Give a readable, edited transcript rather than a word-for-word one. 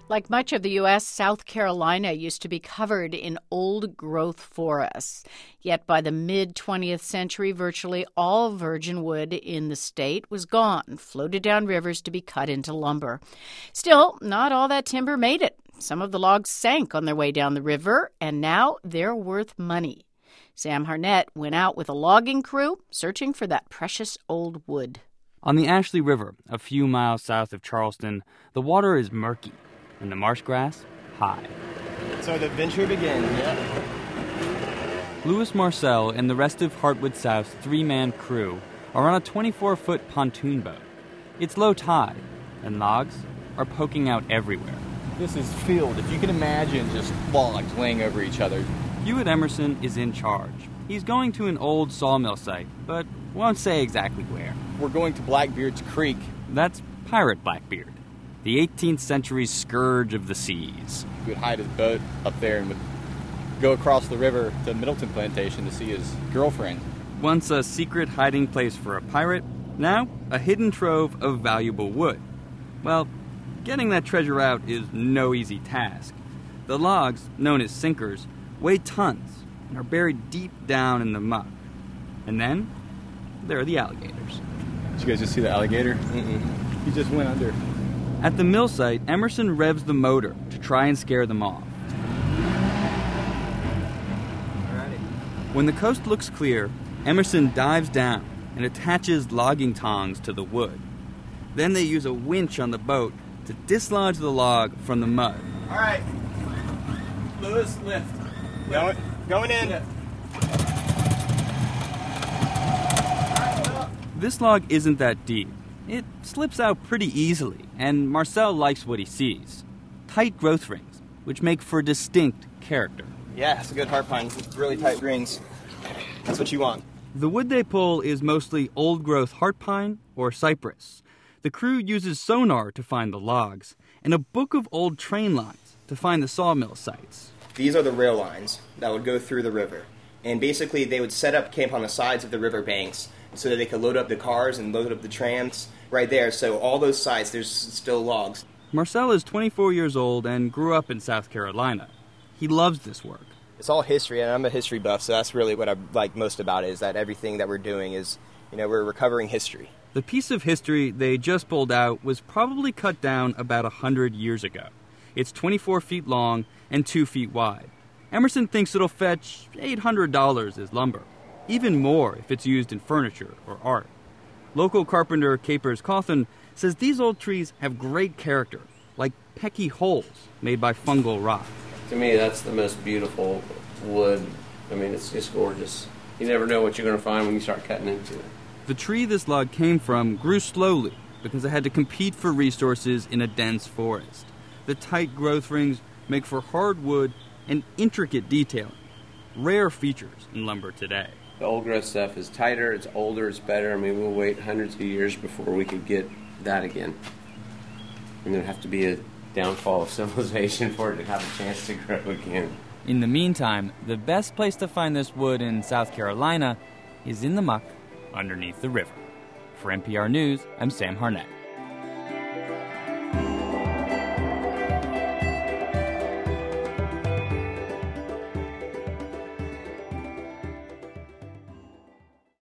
Like much of the U.S., South Carolina used to be covered in old-growth forests. Yet by the mid-20th century, virtually all virgin wood in the state was gone, floated down rivers to be cut into lumber. Still, not all that timber made it. Some of the logs sank on their way down the river, and now they're worth money. Sam Harnett went out with a logging crew searching for that precious old wood. On the Ashley River, a few miles south of Charleston, the water is murky and the marsh grass high. So the adventure begins, yeah. Louis Marcel and the rest of Heartwood South's three-man crew are on a 24-foot pontoon boat. It's low tide, and logs are poking out everywhere. This is filled. If you can imagine just logs laying over each other. Hewitt Emerson is in charge. He's going to an old sawmill site, but won't say exactly where. We're going to Blackbeard's Creek. That's Pirate Blackbeard, the 18th century scourge of the seas. He would hide his boat up there and would go across the river to Middleton Plantation to see his girlfriend. Once a secret hiding place for a pirate, now a hidden trove of valuable wood. Well, getting that treasure out is no easy task. The logs, known as sinkers, weigh tons and are buried deep down in the muck. And then there are the alligators. Did you guys just see the alligator? Mm-mm. He just went under. At the mill site, Emerson revs the motor to try and scare them off. Alrighty. When the coast looks clear, Emerson dives down and attaches logging tongs to the wood. Then they use a winch on the boat to dislodge the log from the mud. All right. Louis, lift. Going in. This log isn't that deep. It slips out pretty easily, and Marcel likes what he sees. Tight growth rings, which make for distinct character. Yeah, it's a good heart pine. Really tight rings. That's what you want. The wood they pull is mostly old-growth heart pine or cypress. The crew uses sonar to find the logs, and a book of old train lines to find the sawmill sites. These are the rail lines that would go through the river. And basically, they would set up camp on the sides of the river banks so that they could load up the cars and load up the trams right there. So all those sites, there's still logs. Marcel is 24 years old and grew up in South Carolina. He loves this work. It's all history, and I'm a history buff, so that's really what I like most about it, is that everything that we're doing is, we're recovering history. The piece of history they just pulled out was probably cut down about 100 years ago. It's 24 feet long and 2 feet wide. Emerson thinks it'll fetch $800 as lumber, even more if it's used in furniture or art. Local carpenter Capers Cawthon says these old trees have great character, like pecky holes made by fungal rot. To me, that's the most beautiful wood. I mean, it's just gorgeous. You never know what you're going to find when you start cutting into it. The tree this log came from grew slowly because it had to compete for resources in a dense forest. The tight growth rings make for hard wood and intricate detailing, rare features in lumber today. The old growth stuff is tighter, it's older, it's better. I mean, we'll wait hundreds of years before we could get that again. And there'd have to be a downfall of civilization for it to have a chance to grow again. In the meantime, the best place to find this wood in South Carolina is in the muck underneath the river. For NPR News, I'm Sam Harnett.